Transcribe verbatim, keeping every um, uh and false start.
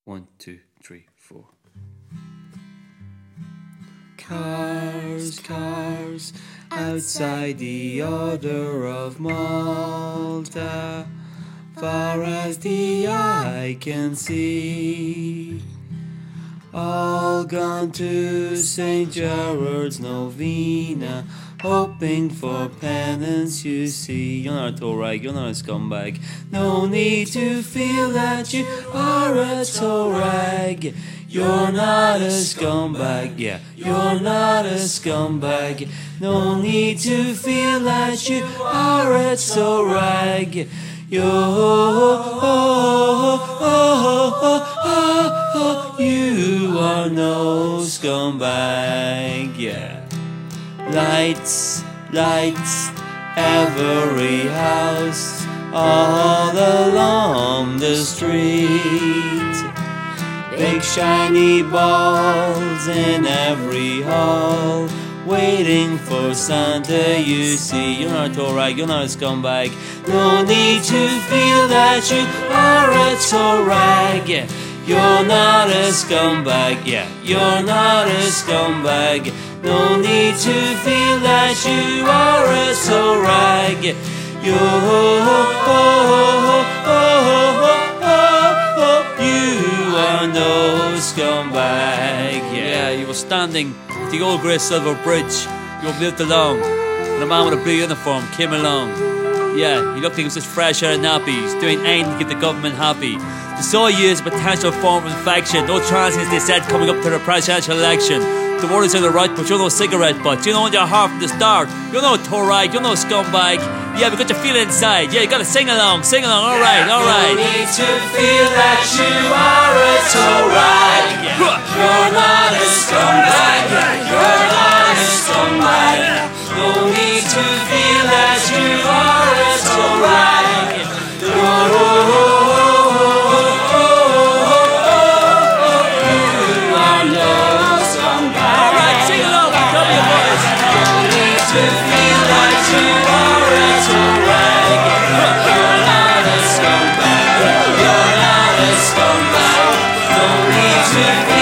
One, two, three, four. Cars, cars, outside the Order of Malta, far as the eye can see. All gone to Saint Gerard's Novena, hoping for penance, you see. You're not a toe rag, you're not a scumbag. No need to feel that you are a toe rag. You're not a scumbag, yeah, you're not a scumbag. No need to feel that you are a toe rag. You, you are no scumbag, yeah. Lights, lights, every house, all along the street. Big shiny balls in every hall, waiting for Santa, you see. You're not a toe rag, you're not a scumbag. No need to feel that you are a toe rag. You're not a scumbag, yeah, you're not a scumbag. No need to feel that you are a toe rag. You, you are no scumbag, yeah. Yeah, you were standing at the old grey silver bridge. You were lived along, and a man with a blue uniform came along. Yeah, he looked like he was just fresh out of nappies, doing anything to keep the government happy. They saw you as a potential form of infection. No chances, they said, coming up to the presidential election. The word is on the right, but you're no cigarette butt. You know in your heart from the start, you're no toe rag, you're no scumbag. Yeah, we got to feel it inside. Yeah, you gotta sing along, sing along, alright, alright. No need to feel that you are a toe rag. You're not a scumbag, you're not a scumbag. No need to feel that you are a toe rag. You're to feel that you are a toe rag. You're not a scumbag. You're not a scumbag. No need to